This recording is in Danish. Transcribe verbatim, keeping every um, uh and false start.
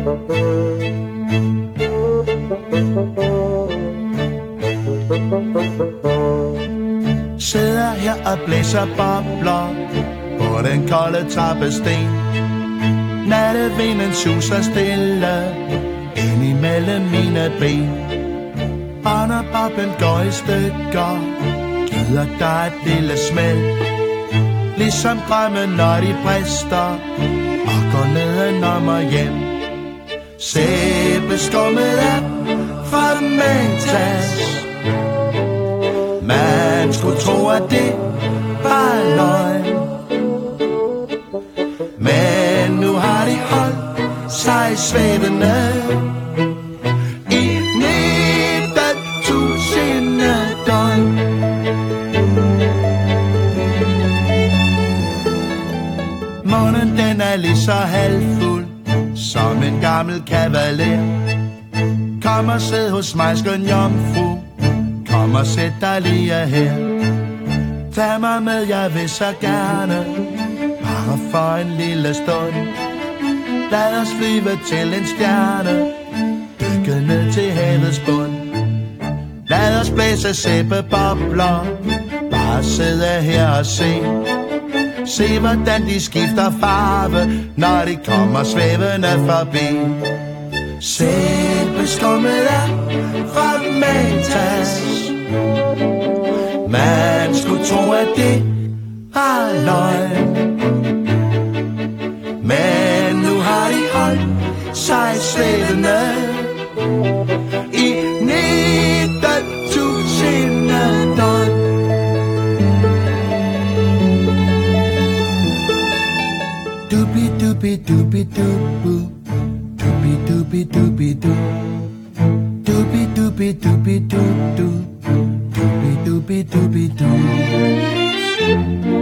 Sidder her og blæser bobler på den kolde trappesten. Nattevinden suser stille ind imellem mine ben. Og når boblen går i stykker, gider der et lille smæld. Ligesom drømmen når de brister og går nedenom og hjem. Sæbeskummet er fra Mentas. Man skulle tro, at det var løgn, men nu har de holdt sig svævende i nitten tusinde døgn. Månen den er lige så halvfuld som en gammel kavaler. Kom og sid hos mig, skøn jomfru. Kom og sæt dig lige her. Tag mig med, jeg vil så gerne. Bare for en lille stund. Lad os flyve til en stjerne. Dykke ned til havets bund. Lad os blæse sæbebobler. Bare sidde her og se. Se hvordan de skifter farve, når de kommer svævende forbi. Sæbeskummet er fra Mentas. Man skulle tro, at det var løgn, men nu har de holdt sig svævende i nitten tusinde døgn. Dubi dubi dubi dubu, dubi dubi dubi du, dubi dubi dubi du du, dubi dubi dubi du.